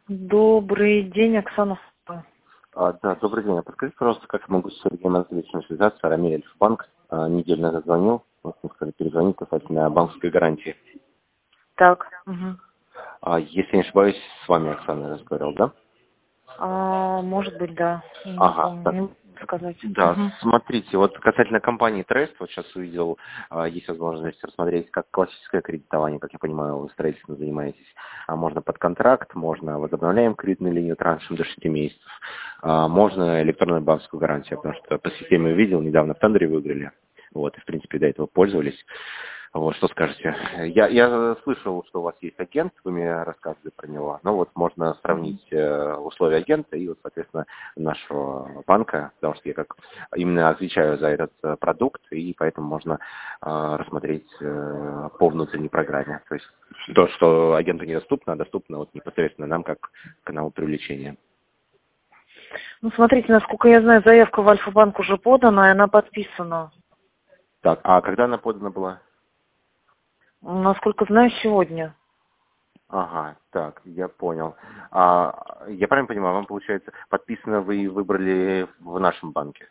Добрый день, Оксана. Да, добрый день. Подскажите, пожалуйста, как я могу с Сергеем Анатольевичем связаться? Рамиль Альфа-банк неделю назад звонил, вот мне сказали, перезвонить касательно банковской гарантии. Так. Угу. Если я не ошибаюсь, с вами Оксана разговаривал, да? Может быть, да. Не Ага, помню, так. не могу сказать. Да, Угу. смотрите, вот касательно компании Трест, вот сейчас увидел, есть возможность рассмотреть как классическое кредитование, как я понимаю, вы строительством занимаетесь. Можно под контракт, можно возобновляем кредитную линию траншем до 6 месяцев, можно электронную банковскую гарантию, потому что по системе увидел, недавно в тендере выиграли, вот, и в принципе до этого пользовались. Вот, что скажете? Я слышал, что у вас есть агент, вы мне рассказывали про него. Ну вот можно Угу. сравнить условия агента и, вот, соответственно, нашего банка, потому что я как именно отвечаю за этот продукт, и поэтому можно рассмотреть по внутренней программе. То есть то, что агенту недоступно, доступно вот непосредственно нам как каналу привлечения. Ну, смотрите, насколько я знаю, заявка в Альфа-банк уже подана, и она подписана. Так, а когда она подана была? Насколько знаю, сегодня. Ага, так, я понял. Я правильно понимаю, вам, получается, подписано вы выбрали в нашем банке?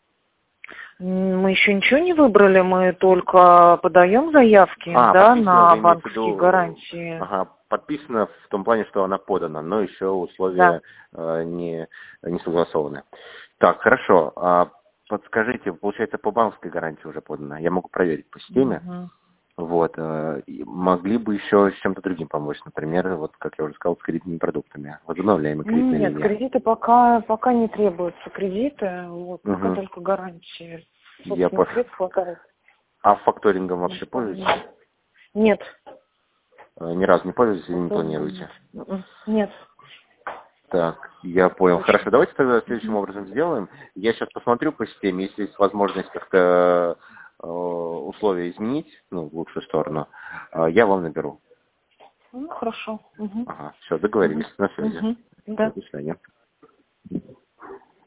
Мы еще ничего не выбрали, мы только подаем заявки, да, Подписано, на вы имеете в банковские виду, гарантии. подписано в том плане, что она подана, но еще Да. условия не согласованы. Так, хорошо. Подскажите, получается, по банковской гарантии уже подано. Я могу проверить по системе. Угу. Вот, и могли бы еще с чем-то другим помочь, например, вот, как я уже сказал, с кредитными продуктами, возобновляемая кредитная Нет, линия. кредиты пока не требуются кредиты, вот, пока Угу. только гарантии. Я Собственных понял. средств хватает. А факторингом вообще пользуетесь? Нет. Ни разу не пользуетесь или не Факторингом планируете? нет. Нет. Так, я понял. Точно. Хорошо, давайте тогда следующим образом сделаем. Я сейчас посмотрю по системе, если есть возможность как-то условия изменить, ну, в лучшую сторону, я вам наберу. Ну, хорошо. Угу. Ага, все, договорились. Угу. На связи. Угу. Да. До свидания.